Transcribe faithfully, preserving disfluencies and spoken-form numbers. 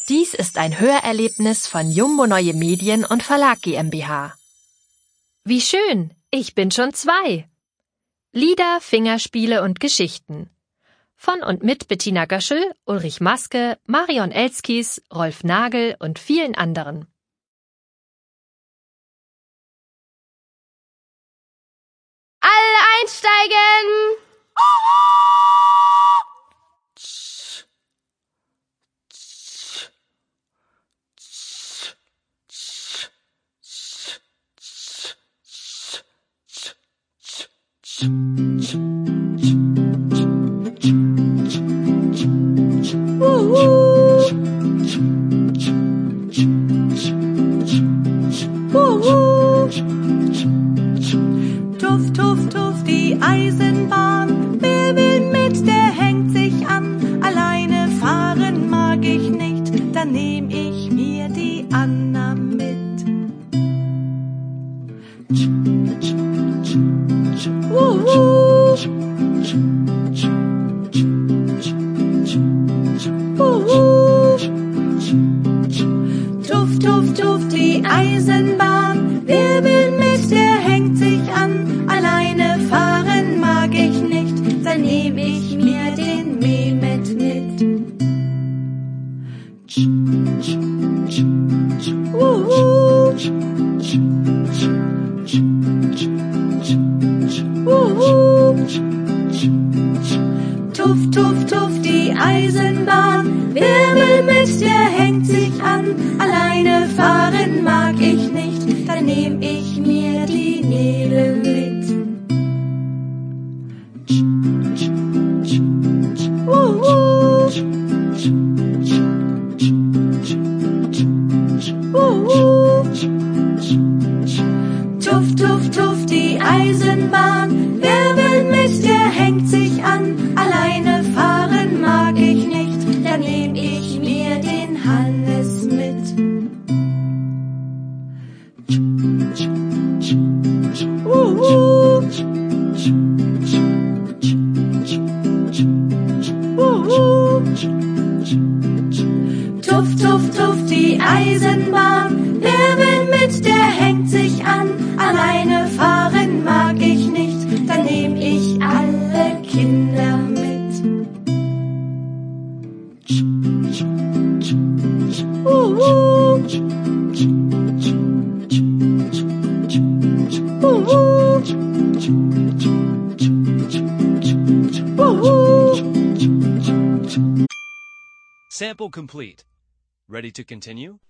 Dies ist ein Hörerlebnis von Jumbo Neue Medien und Verlag GmbH. Wie schön, ich bin schon zwei. Lieder, Fingerspiele und Geschichten. Von und mit Bettina Göschel, Ulrich Maske, Marion Elskis, Rolf Nagel und vielen anderen. Alle einsteigen! Tuff, tuff, tuff, die Eisenbahn. Wer will mit, der hängt sich an. Alleine fahren mag ich nicht, dann nehm ich mir die Anna mit. Uhu. Uhu. Tuff, tuff, tuff, die Eisenbahn. Wer will mit, der hängt sich an. Alleine fahren mag ich nicht, dann nehm ich mir den Mehmet mit. Uhu. Uhu. Tuff, tuff, tuff, die Eisenbahn. Wer will mit, der hängt sich an. Alleine fahren mag ich nicht, dann nehm ich mir die Nele mit. Uhu. Uhu. Tuff, tuff, tuff, die Eisenbahn. Wer will mit, der hängt sich an. Alleine fahren mag ich nicht, dann nehm ich mir den Hannes mit. Uhu. Uhu. Tuff, tuff, tuff, die Eisenbahn. Wer will mit, der hängt sich an. Alleine fahren mag ich nicht, dann nehm ich alle Kinder mit. Uhu. Uhu. Uhu. Sample complete. Ready to continue?